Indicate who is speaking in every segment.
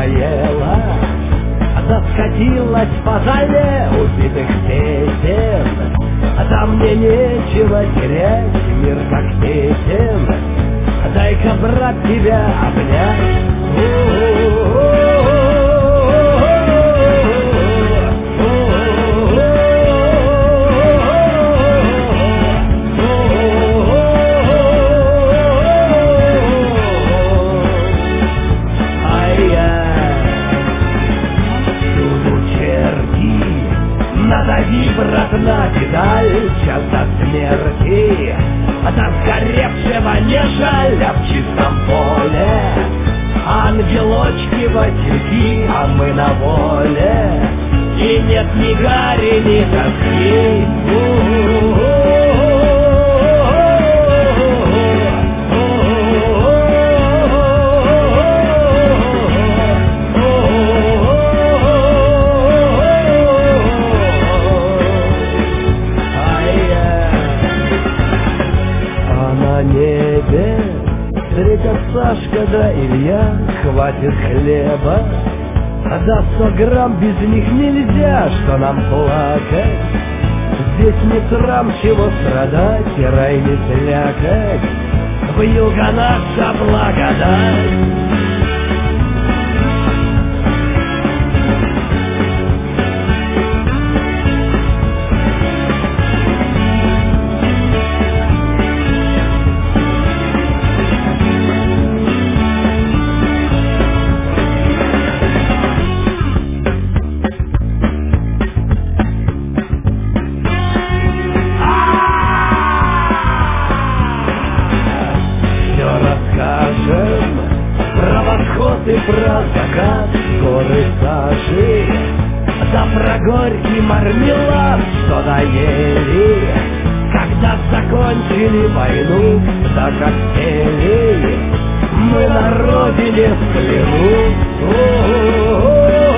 Speaker 1: поела, да скатилась по зале убитых песен. Да мне нечего терять, мир как песен. Дай-ка, брат, тебя обнять. Надави, брат, на педаль, час до смерти. До сгоревшего не жаль, а в чистом поле ангелочки васильки, а мы на воле. И нет ни гари, ни тоски. На небе встретят Сашка да Илья, хватит хлеба, да 100 грамм без них нельзя, что нам плакать. Здесь не срам чего страдать, и рай не слякать, в юга наша благодать. Про восход и про закат горы сажи, да про горький мармелад, что доели, когда закончили войну, да как пели мы на родине в плену.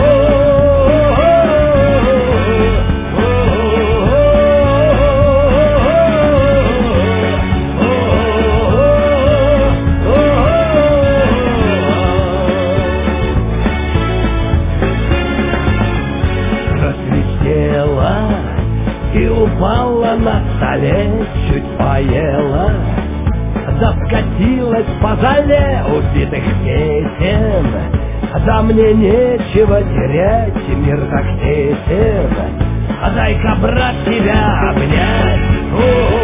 Speaker 1: И упала на столе, чуть поела, да скатилась по зале убитых песен. Да мне нечего терять, мир так тесен, дай-ка, брат, тебя обнять.